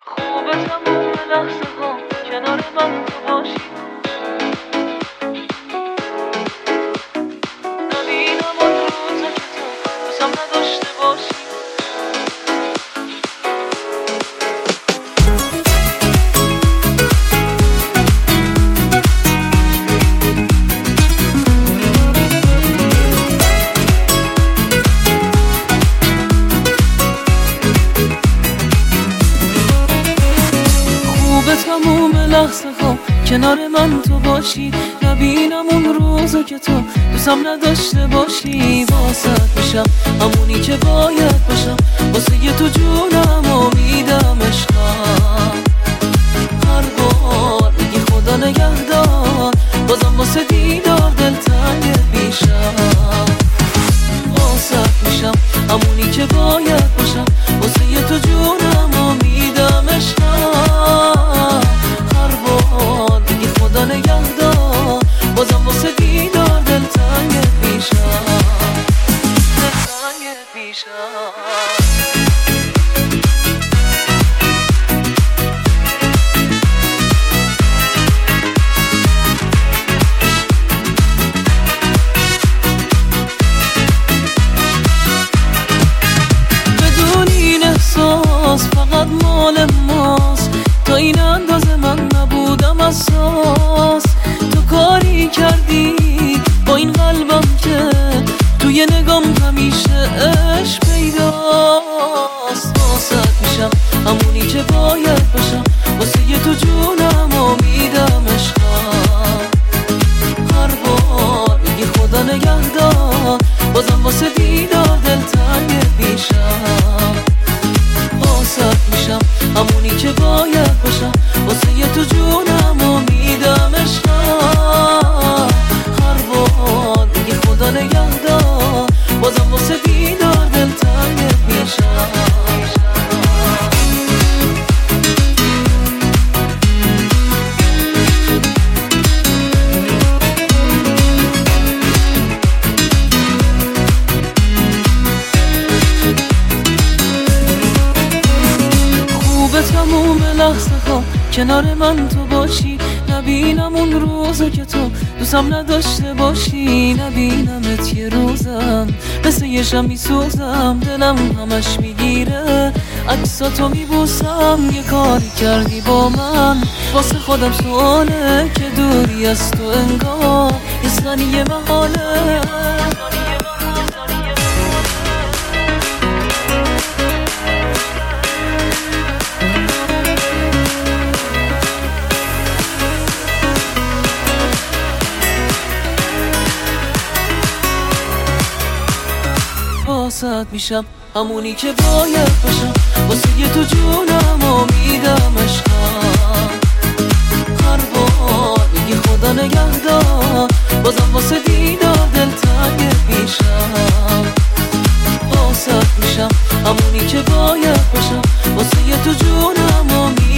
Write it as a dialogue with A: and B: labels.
A: خوبه تموم لحظه ها کنار من تو باشی، نبینم آن روزا که تو دوستم نداشته باشی. خوبه تموم لحظه ها کنار من تو باشی، نبینم اون روزا که تو دوستم نداشته باشی. واسه میشم همونی که باید باشم، واسه یه تو جونم و میدم عشقم. هر بار میگی خدا نگهدار، بازم واسه دیدار دلتنگ میشم. واسه میشم همونی که باید باشم، واسه یه تو جونم و میدم عشقم. هر بار میگی خدا نگهدار، بازم واسه دیدار دلتنگ میشم، دلتنگ میشم. فقط مال ماست، تا این اندازه من نبودم اساس. تو کاری کردی با این قلبم که توی نگام همیشه عشق پیداست. واسه میشم همونی که باید باشم، واسه یه تو جونم و میدم عشقم. هر بار میگی خدا نگهدار، بازم واسه دیدار دلتنگ میشم. واسه میشم همونی که باید باشم، واسه یه تو جونم و میدم عشقم. هر بار میگی خدا نگهدار، بازم واسه دیدار دلتنگ میشم. تموم لحظه ها کنار من تو باشی، نبینم اون روزا که تو دوستم نداشته باشی. نبینمت یه روزم مثل یه شم میسوزم، دلم همش میگیره عکساتو میبوسم. یه کاری کردی با من واسه خودم سواله، که دوری از تو انگار یه ثانیه محاله. واسه میشم همونی که باید باشم، واسه یه تو جونم و میدم عشقم. هر بار میگی خدا نگهدار، بازم واسه دیدار دلتنگ میشم. واسه میشم همونی که باید باشم، واسه یه تو جونم و میدم